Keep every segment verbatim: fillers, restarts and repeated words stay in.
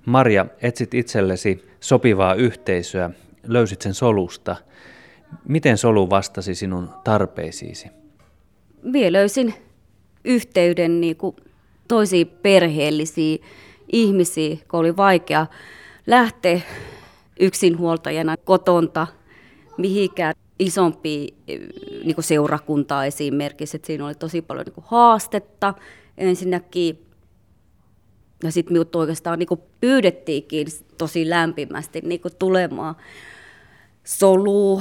Marja, etsit itsellesi sopivaa yhteisöä, löysit sen solusta. Miten solu vastasi sinun tarpeisiisi? Minä löysin yhteyden niin kuin toisiin perheellisiin ihmisiin, kun oli vaikea lähteä yksinhuoltajana kotonta mihinkään isompiin niin kuin seurakuntaa esimerkiksi. Että siinä oli tosi paljon niin kuin haastetta ensinnäkin. Ja sitten minut oikeastaan niin kuin pyydettiinkin tosi lämpimästi niin kuin tulemaan soluun.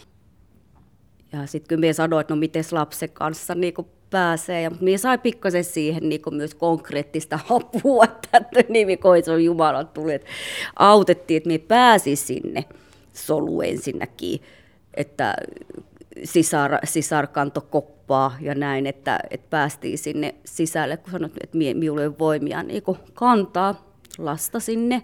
Ja sitten kyllä minä sanoin, että no miten lapsen kanssa niin kuin pääsee. Ja minä sain pikkasen siihen niin kuin myös konkreettista apua, että nimikoisu on Jumalan tuli, että autettiin, että minä pääsin sinne soluun ensinnäkin, että sisar, sisar kantoi koppaa ja näin, että, että päästiin sinne sisälle, kun sanoin, että minulla ei ole voimia niin kuin kantaa lasta sinne.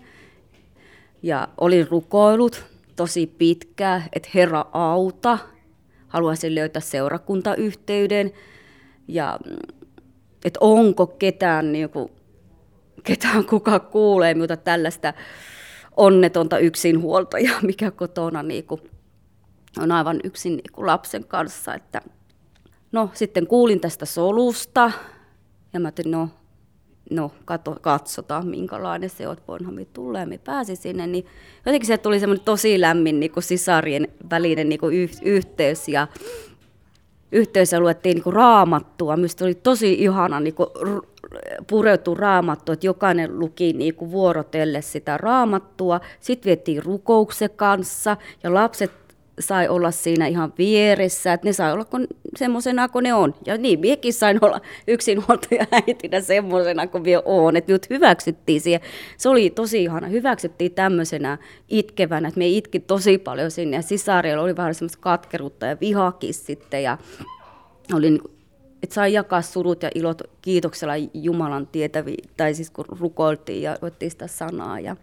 Ja olin rukoillut tosi pitkään, että Herra auta. Haluaisin löytää seurakuntayhteyden ja että onko ketään, niin kuin, ketään kuka kuulee minulta tällaista onnetonta yksinhuoltajaa, mikä kotona niin kuin, on aivan yksin niin kuin lapsen kanssa. Että, no sitten kuulin tästä solusta ja mä ajattelin, no, no kato, katsotaan minkälainen se on, voinhan me tulla ja me pääsin sinne. Niin jotenkin se tuli semmoinen tosi lämmin niin kuin sisarien välinen niin kuin yh- yhteys ja yhteydessä luettiin niin kuin raamattua. Minusta oli tosi ihana niin kuin pureutua raamattua, että jokainen luki niin kuin vuorotelle sitä raamattua. Sitten vietiin rukouksen kanssa ja lapset sai olla siinä ihan vieressä, että ne sai olla semmoisena kuin ne on. Ja niin, minäkin sain olla yksinhuoltaja äitinä semmoisena kuin minä olen, että minut hyväksyttiin siihen. Se oli tosi ihana, hyväksyttiin tämmöisenä itkevänä, että me itki tosi paljon sinne ja sisarilla oli vähän semmoista katkeruutta ja vihakin sitten ja oli, että sai jakaa surut ja ilot kiitoksella Jumalan tietäviin, tai siis kun rukoiltiin ja luettiin sitä sanaa ja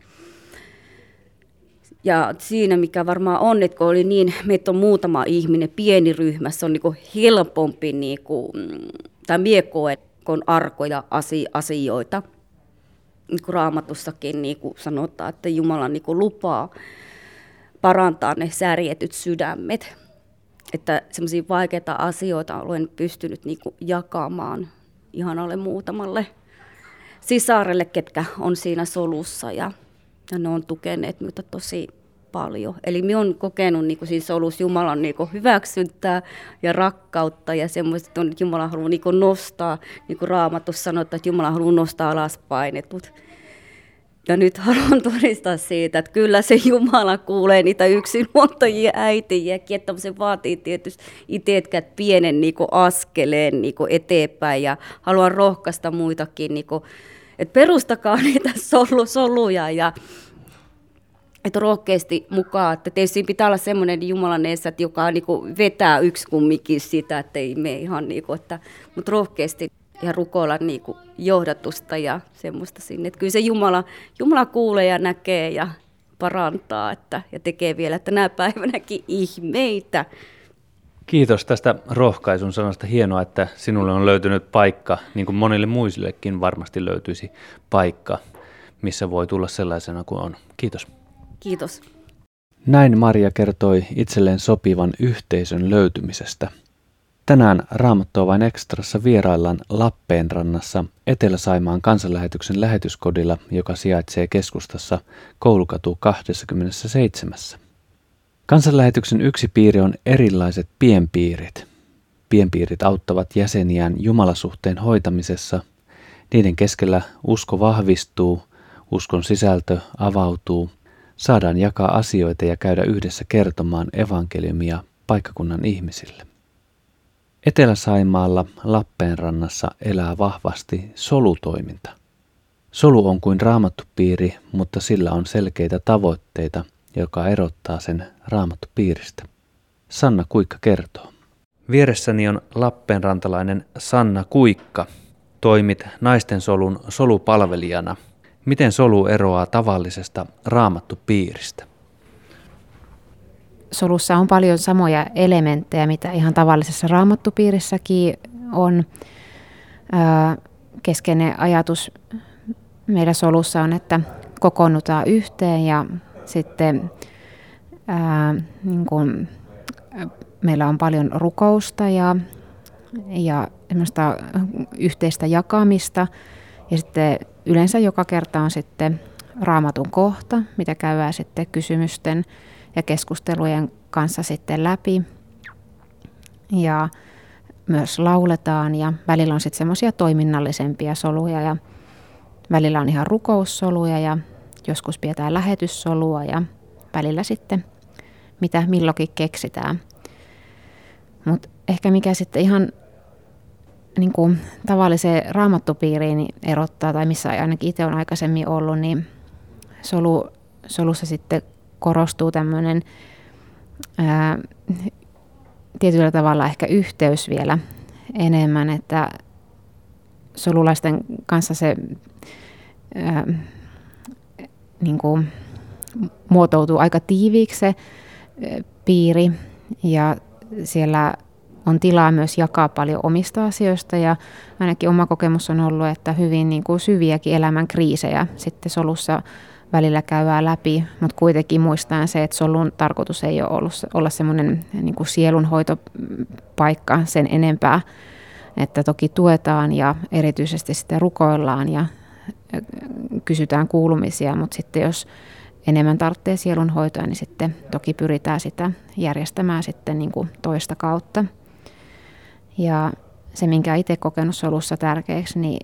Ja siinä, mikä varmaan on, että kun oli niin, meitä on muutama ihminen, pieni ryhmä, se on niin kuin helpompi, niin kuin, tai mie koen, kun on arkoja asioita. Niin kuin Raamatussakin niin kuin sanotaan, että Jumala niin kuin lupaa parantaa ne särjetyt sydämet. Että semmoisia vaikeita asioita olen pystynyt niin kuin jakamaan ihanalle muutamalle sisarelle, ketkä on siinä solussa ja Ja ne on tukeneet minua tosi paljon. Eli minä olen kokenut niin kuin siinä solussa Jumalan niin kuin hyväksyntää ja rakkautta ja semmoista, että Jumala haluaa niin kuin nostaa, niin kuin Raamatussa sanotaan, että Jumala haluaa nostaa alas painetut. Ja nyt haluan todistaa siitä, että kyllä se Jumala kuulee niitä yksinhuoltajia äitiäkin, että se vaatii tietysti itsetkään pienen niin kuin askeleen niin kuin eteenpäin ja haluan rohkaista muitakin niin kuin että perustakaa niitä solu, soluja ja että rohkeasti mukaan. Että tietysti pitää olla semmoinen Jumalan edessä, että joka niinku vetää yksi kumminkin sitä, että ei mene ihan niinku, että, mutta rohkeasti ja rukoilla niinku johdatusta ja semmoista sinne. Että kyllä se Jumala, Jumala kuulee ja näkee ja parantaa että, ja tekee vielä, että tänä päivänäkin ihmeitä. Kiitos tästä rohkaisun sanasta. Hienoa, että sinulle on löytynyt paikka, niin kuin monille muillekin varmasti löytyisi paikka, missä voi tulla sellaisena kuin on. Kiitos. Kiitos. Näin Marja kertoi itselleen sopivan yhteisön löytymisestä. Tänään Raamattua vain ekstrassa vieraillaan Lappeenrannassa Etelä-Saimaan kansanlähetyksen lähetyskodilla, joka sijaitsee keskustassa Koulukatu kaksikymmentäseitsemän. Kansanlähetyksen yksi piiri on erilaiset pienpiirit. Pienpiirit auttavat jäseniään jumalasuhteen hoitamisessa. Niiden keskellä usko vahvistuu, uskon sisältö avautuu, saadaan jakaa asioita ja käydä yhdessä kertomaan evankeliumia paikkakunnan ihmisille. Etelä-Saimaalla Lappeenrannassa elää vahvasti solutoiminta. Solu on kuin raamattupiiri, mutta sillä on selkeitä tavoitteita, joka erottaa sen raamattupiiristä. Sanna Kuikka kertoo. Vieressäni on lappeenrantalainen Sanna Kuikka. Toimit naisten solun solupalvelijana. Miten solu eroaa tavallisesta raamattupiiristä? Solussa on paljon samoja elementtejä, mitä ihan tavallisessa raamattupiirissäkin on. Keskeinen ajatus meidän solussa on, että kokoonnutaan yhteen ja sitten ää, niin kuin, meillä on paljon rukousta ja, ja semmoista yhteistä jakamista. Ja sitten yleensä joka kerta on sitten Raamatun kohta, mitä käydään sitten kysymysten ja keskustelujen kanssa sitten läpi. Ja myös lauletaan ja välillä on sitten semmoisia toiminnallisempia soluja ja välillä on ihan rukoussoluja ja joskus pidetään lähetyssolua ja välillä sitten mitä milloinkin keksitään. Mutta ehkä mikä sitten ihan niin kuin tavalliseen raamattupiiriin erottaa, tai missä ainakin itse olen aikaisemmin ollut, niin solu, solussa sitten korostuu tämmöinen ää, tietyllä tavalla ehkä yhteys vielä enemmän, että solulaisten kanssa se ää, niin kuin muotoutuu aika tiiviiksi se piiri ja siellä on tilaa myös jakaa paljon omista asioista ja ainakin oma kokemus on ollut, että hyvin niin kuin syviäkin elämän kriisejä sitten solussa välillä käydään läpi, mutta kuitenkin muistaen se, että solun tarkoitus ei ole ollut olla semmoinen niin kuin sielunhoitopaikka sen enempää, että toki tuetaan ja erityisesti sitten rukoillaan ja kysytään kuulumisia, mutta sitten jos enemmän tarvitsee sielunhoitoa, niin sitten toki pyritään sitä järjestämään sitten niin kuin toista kautta. Ja se, minkä itse kokenut solussa tärkeäksi, niin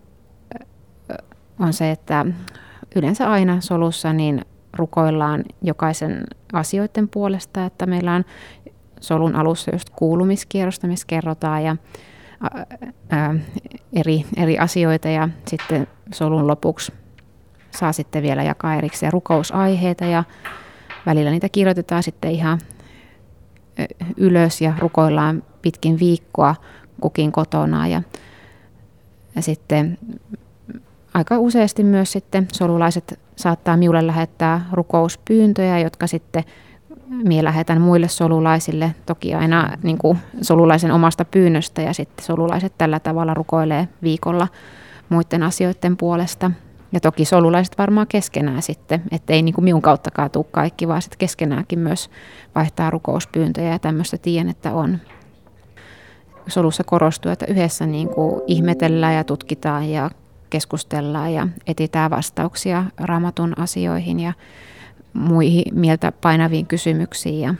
on se, että yleensä aina solussa niin rukoillaan jokaisen asioiden puolesta, että meillä on solun alussa just kuulumiskierrosta, missä kerrotaan ja ää, ää, eri, eri asioita ja sitten solun lopuksi saa sitten vielä jakaa erikseen rukousaiheita ja välillä niitä kirjoitetaan sitten ihan ylös ja rukoillaan pitkin viikkoa kukin kotona ja, ja sitten aika useasti myös sitten solulaiset saattaa minulle lähettää rukouspyyntöjä, jotka sitten minä lähetän muille solulaisille, toki aina niin kuin solulaisen omasta pyynnöstä ja sitten solulaiset tällä tavalla rukoilee viikolla muiden asioiden puolesta. Ja toki solulaiset varmaan keskenään sitten, ettei niin kuin minun kauttakaan tule kaikki, vaan sitten keskenäänkin myös vaihtaa rukouspyyntöjä ja tämmöistä tiedän, että on. Solussa korostuu, että yhdessä niin kuin ihmetellään ja tutkitaan ja keskustellaan ja etsitään vastauksia Raamatun asioihin ja muihin mieltä painaviin kysymyksiin. Ja,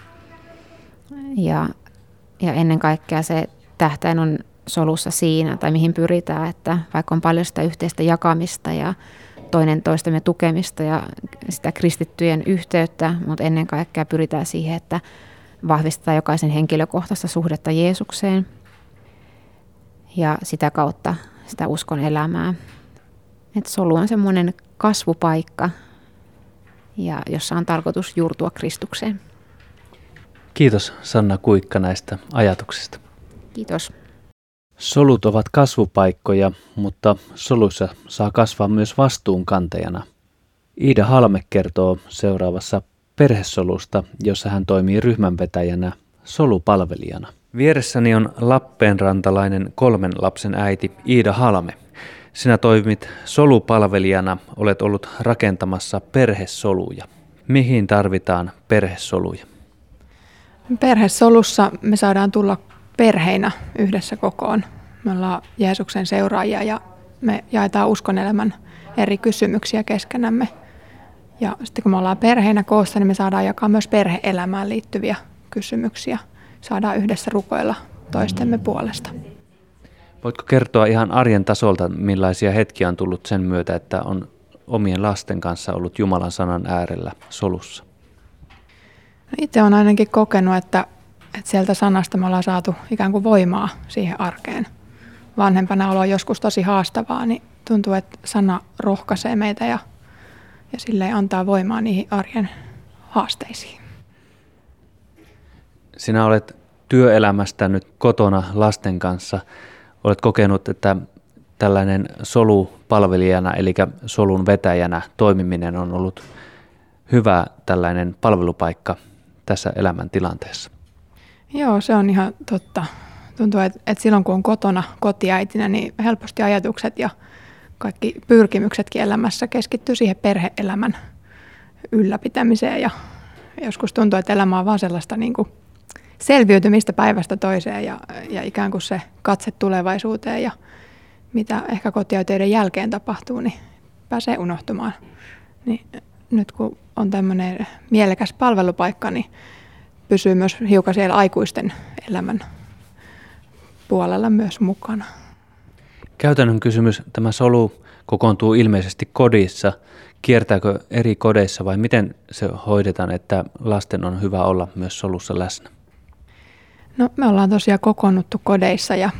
ja, ja ennen kaikkea se tähtäin on solussa siinä, tai mihin pyritään, että vaikka on paljon sitä yhteistä jakamista ja toinen toistemme tukemista ja sitä kristittyjen yhteyttä, mutta ennen kaikkea pyritään siihen, että vahvistaa jokaisen henkilökohtaista suhdetta Jeesukseen ja sitä kautta sitä uskon elämää. Et solu on semmoinen kasvupaikka, ja jossa on tarkoitus juurtua Kristukseen. Kiitos Sanna Kuikka näistä ajatuksista. Kiitos. Solut ovat kasvupaikkoja, mutta soluissa saa kasvaa myös vastuunkantajana. Iida Halme kertoo seuraavassa perhesolusta, jossa hän toimii ryhmänvetäjänä solupalvelijana. Vieressäni on lappeenrantalainen kolmen lapsen äiti Iida Halme. Sinä toimit solupalvelijana, olet ollut rakentamassa perhesoluja. Mihin tarvitaan perhesoluja? Perhesolussa me saadaan tulla perheinä yhdessä kokoon. Me ollaan Jeesuksen seuraajia ja me jaetaan uskonelämän eri kysymyksiä keskenämme. Ja sitten kun me ollaan perheinä koossa, niin me saadaan jakaa myös perhe-elämään liittyviä kysymyksiä. Saadaan yhdessä rukoilla toistemme puolesta. Voitko kertoa ihan arjen tasolta, millaisia hetkiä on tullut sen myötä, että on omien lasten kanssa ollut Jumalan sanan äärellä solussa? Itse olen ainakin kokenut, että, että sieltä sanasta me ollaan saatu ikään kuin voimaa siihen arkeen. Vanhempana olo on joskus tosi haastavaa, niin tuntuu, että sana rohkaisee meitä ja, ja silleen antaa voimaa niihin arjen haasteisiin. Sinä olet työelämästä nyt kotona lasten kanssa. Olet kokenut, että tällainen solupalvelijana, eli solun vetäjänä toimiminen on ollut hyvä tällainen palvelupaikka tässä elämäntilanteessa. Joo, se on ihan totta. Tuntuu, että, että silloin kun on kotona kotiäitinä, niin helposti ajatukset ja kaikki pyrkimyksetkin elämässä keskittyy siihen perhe-elämän ylläpitämiseen ja joskus tuntuu, että elämä on vaan sellaista niin kuin selviytymistä päivästä toiseen ja, ja ikään kuin se katse tulevaisuuteen ja mitä ehkä kotiäitiyden jälkeen tapahtuu, niin pääsee unohtumaan. Niin nyt kun on tämmöinen mielekäs palvelupaikka, niin pysyy myös hiukan siellä aikuisten elämän puolella myös mukana. Käytännön kysymys, tämä solu kokoontuu ilmeisesti kodissa. Kiertääkö eri kodeissa vai miten se hoidetaan, että lasten on hyvä olla myös solussa läsnä? No me ollaan tosiaan kokoonnuttu kodeissa ja,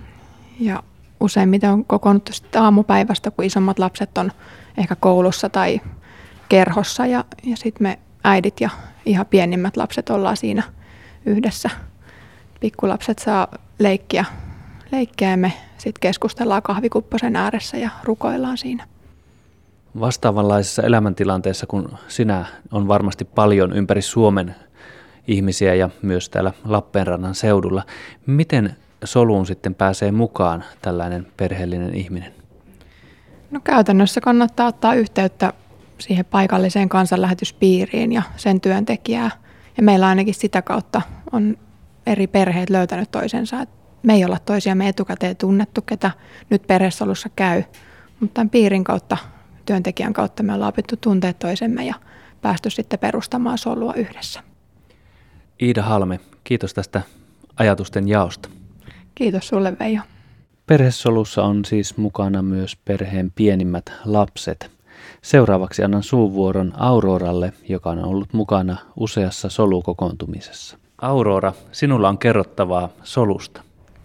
ja useimmiten on kokoonnuttu sitten aamupäivästä, kun isommat lapset on ehkä koulussa tai kerhossa ja, ja sitten me äidit ja ihan pienimmät lapset ollaan siinä yhdessä. Pikkulapset saa leikkiä, leikkiä ja me sitten keskustellaan kahvikupposen ääressä ja rukoillaan siinä. Vastaavanlaisessa elämäntilanteessa kuin sinä on varmasti paljon ympäri Suomen ihmisiä ja myös täällä Lappeenrannan seudulla. Miten soluun sitten pääsee mukaan tällainen perheellinen ihminen? No käytännössä kannattaa ottaa yhteyttä siihen paikalliseen kansanlähetyspiiriin ja sen työntekijää. Ja meillä ainakin sitä kautta on eri perheet löytänyt toisensa. Me ei olla toisiamme etukäteen tunnettu, ketä nyt perhesolussa käy, mutta tämän piirin kautta, työntekijän kautta me ollaan opittu tuntea toisemme ja päästy sitten perustamaan solua yhdessä. Iida Halme, kiitos tästä ajatusten jaosta. Kiitos sulle, Veijo. Perhesolussa on siis mukana myös perheen pienimmät lapset. Seuraavaksi annan suuvuoron Auroralle, joka on ollut mukana useassa solukokoontumisessa. Aurora, sinulla on kerrottavaa solusta.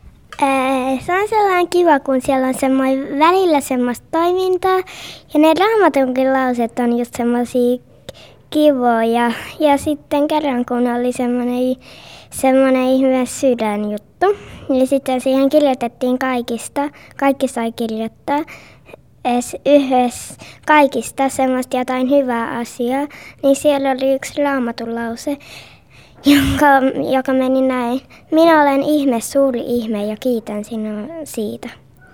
Ää, se on sellainen kiva, kun siellä on semmoinen välillä semmoista toimintaa. Ja ne Raamatunkin lauseet on just semmoisia kivoja. Ja sitten kerran, kun oli semmoinen, semmoinen ihme sydänjuttu, niin sitten siihen kirjoitettiin kaikista. Kaikki sai kirjoittaa yhdessä kaikista semmoista jotain hyvää asiaa. Niin siellä oli yksi Raamatun lause, Joka, joka meni näin. Minä olen ihme, suuri ihme ja kiitän sinua siitä.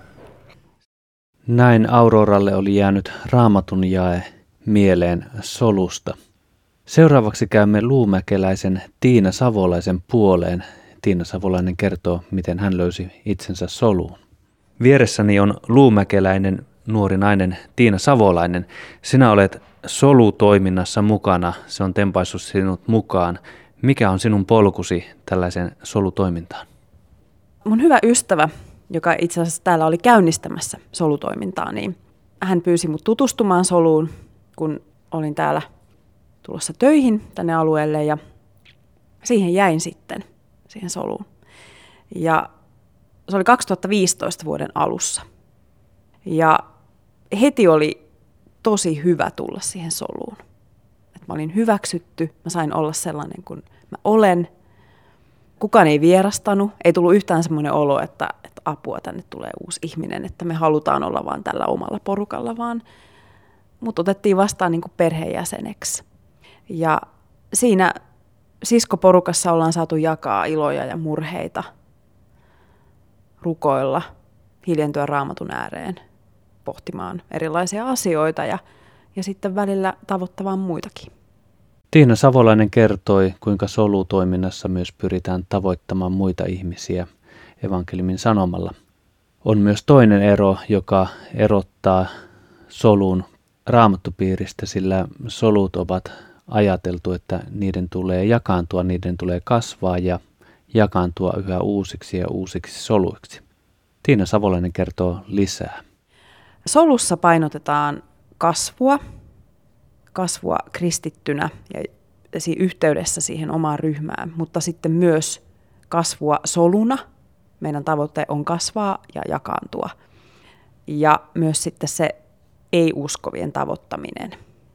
Näin Auroralle oli jäänyt Raamatun jae mieleen solusta. Seuraavaksi käymme luumäkeläisen Tiina Savolaisen puoleen. Tiina Savolainen kertoo, miten hän löysi itsensä soluun. Vieressäni on luumäkeläinen nuori nainen Tiina Savolainen. Sinä olet solutoiminnassa mukana. Se on tempaissut sinut mukaan. Mikä on sinun polkusi tällaiseen solutoimintaan? Mun hyvä ystävä, joka itse asiassa täällä oli käynnistämässä solutoimintaa, niin hän pyysi mut tutustumaan soluun, kun olin täällä tulossa töihin tänne alueelle ja siihen jäin sitten, siihen soluun. Ja se oli kaksituhattaviisitoista vuoden alussa. Ja heti oli tosi hyvä tulla siihen soluun. Mä olin hyväksytty, mä sain olla sellainen kuin mä olen. Kukaan ei vierastanut, ei tullut yhtään semmoinen olo, että, että apua, tänne tulee uusi ihminen, että me halutaan olla vaan tällä omalla porukalla, vaan mut otettiin vastaan niin kuin perheenjäseneksi. Ja siinä siskoporukassa ollaan saatu jakaa iloja ja murheita, rukoilla, hiljentyä Raamatun ääreen, pohtimaan erilaisia asioita ja, ja sitten välillä tavoittamaan muitakin. Tiina Savolainen kertoi, kuinka solutoiminnassa myös pyritään tavoittamaan muita ihmisiä evankeliumin sanomalla. On myös toinen ero, joka erottaa solun raamattupiiristä, sillä solut ovat ajateltu, että niiden tulee jakaantua, niiden tulee kasvaa ja jakaantua yhä uusiksi ja uusiksi soluiksi. Tiina Savolainen kertoo lisää. Solussa painotetaan kasvua, kasvua kristittynä ja yhteydessä siihen omaan ryhmään, mutta sitten myös kasvua soluna. Meidän tavoite on kasvaa ja jakaantua. Ja myös sitten se ei-uskovien tavoittaminen.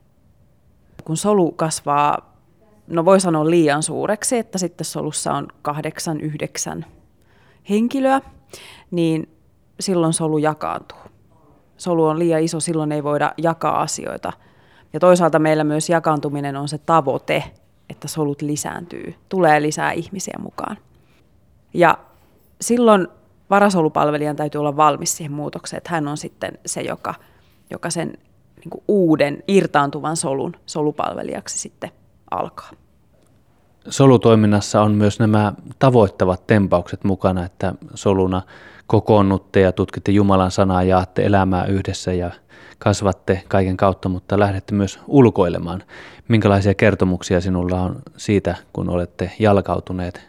Kun solu kasvaa, no voi sanoa liian suureksi, että sitten solussa on kahdeksan, yhdeksän henkilöä, niin silloin solu jakaantuu. Solu on liian iso, silloin ei voida jakaa asioita. Ja toisaalta meillä myös jakaantuminen on se tavoite, että solut lisääntyy, tulee lisää ihmisiä mukaan. Ja silloin varasolupalvelijan täytyy olla valmis siihen muutokseen, että hän on sitten se, joka, joka sen niin kuin uuden irtaantuvan solun solupalvelijaksi sitten alkaa. Solutoiminnassa on myös nämä tavoittavat tempaukset mukana, että soluna kokoonnutte ja tutkitte Jumalan sanaa, jaatte elämää yhdessä ja kasvatte kaiken kautta, mutta lähdette myös ulkoilemaan. Minkälaisia kertomuksia sinulla on siitä, kun olette jalkautuneet?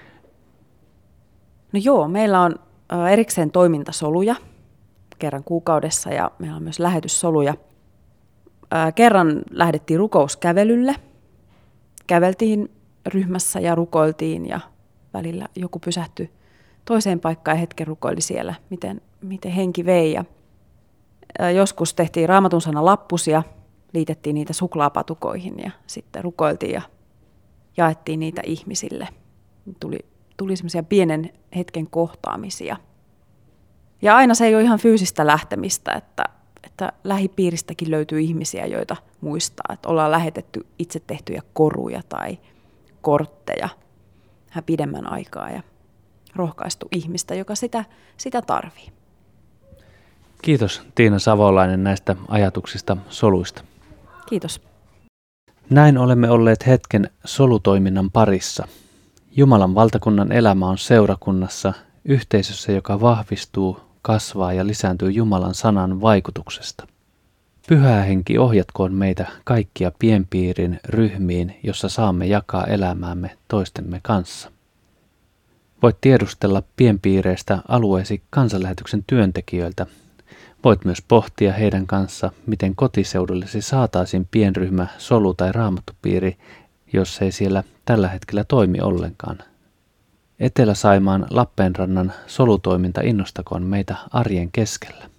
No joo, meillä on erikseen toimintasoluja kerran kuukaudessa ja meillä on myös lähetyssoluja. Kerran lähdettiin rukouskävelylle. Käveltiin ryhmässä ja rukoiltiin ja välillä joku pysähtyi toiseen paikkaan ja hetken rukoili siellä, miten, miten henki vei. Ja joskus tehtiin Raamatun sana lappusia, liitettiin niitä suklaapatukoihin ja sitten rukoiltiin ja jaettiin niitä ihmisille. Tuli, tuli semmoisia pienen hetken kohtaamisia. Ja aina se ei ole ihan fyysistä lähtemistä, että, että lähipiiristäkin löytyy ihmisiä, joita muistaa. Että ollaan lähetetty itse tehtyjä koruja tai kortteja vähän pidemmän aikaa ja rohkaistu ihmistä, joka sitä, sitä tarvii. Kiitos Tiina Savolainen näistä ajatuksista soluista. Kiitos. Näin olemme olleet hetken solutoiminnan parissa. Jumalan valtakunnan elämä on seurakunnassa, yhteisössä, joka vahvistuu, kasvaa ja lisääntyy Jumalan sanan vaikutuksesta. Pyhä Henki ohjatkoon meitä kaikkia pienpiirin ryhmiin, jossa saamme jakaa elämäämme toistemme kanssa. Voit tiedustella pienpiireistä alueesi kansanlähetyksen työntekijöiltä. Voit myös pohtia heidän kanssa, miten kotiseudullesi saataisiin pienryhmä, solu tai raamattupiiri, jos ei siellä tällä hetkellä toimi ollenkaan. Etelä-Saimaan Lappeenrannan solutoiminta innostakoon meitä arjen keskellä.